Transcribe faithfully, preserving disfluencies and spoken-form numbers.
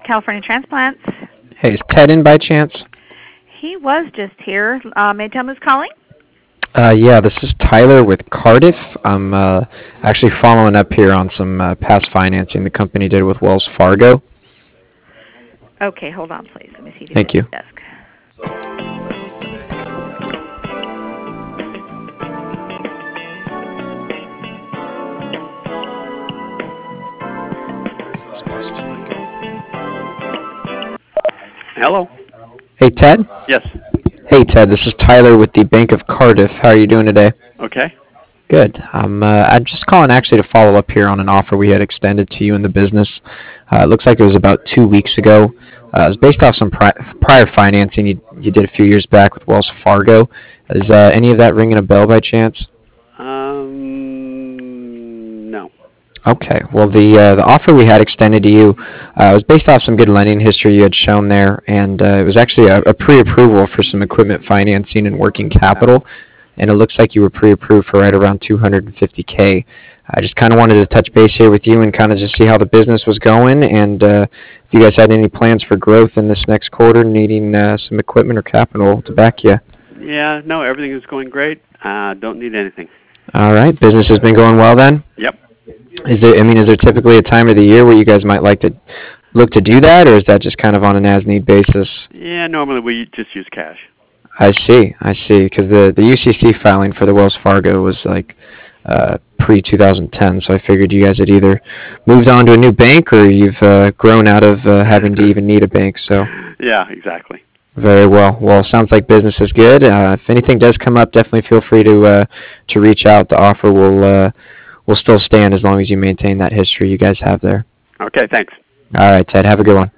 California Transplants. Hey, is Ted in by chance? He was just here. Uh, may I tell him who's calling? Uh, yeah, this is Tyler with Cardiff. I'm uh, actually following up here on some uh, past financing the company did with Wells Fargo. Okay, hold on, please. Let me see if he's Thank at you. his desk. Hello. Hey, Ted? Yes. Hey, Ted, this is Tyler with the Bank of Cardiff. How are you doing today? Okay. Good. Um, uh, I'm just calling actually to follow up here on an offer we had extended to you in the business. Uh, it looks like it was about two weeks ago. Uh, it was based off some pri- prior financing you, you did a few years back with Wells Fargo. Is uh, any of that ringing a bell by chance? Um. No. Okay. Well, the uh, the offer we had extended to you uh, was based off some good lending history you had shown there, and uh, it was actually a, a pre-approval for some equipment financing and working capital. And it looks like you were pre-approved for right around two hundred fifty K. I just kind of wanted to touch base here with you and kind of just see how the business was going, and uh, if you guys had any plans for growth in this next quarter, needing uh, some equipment or capital to back you. Yeah. No. Everything is going great. Uh. Don't need anything. All right, business has been going well then. Yep. Is there? I mean, is there typically a time of the year where you guys might like to look to do that, or is that just kind of on an as-need basis? Yeah. Normally we just use cash. I see, I see, because the, the U C C filing for the Wells Fargo was like uh, pre twenty ten, so I figured you guys had either moved on to a new bank or you've uh, grown out of uh, having to even need a bank. So Yeah. Exactly. very well. Well, sounds like business is good. Uh, if anything does come up, definitely feel free to uh, to reach out. The offer will uh, will still stand as long as you maintain that history you guys have there. Okay. Thanks. All right, Ted. Have a good one.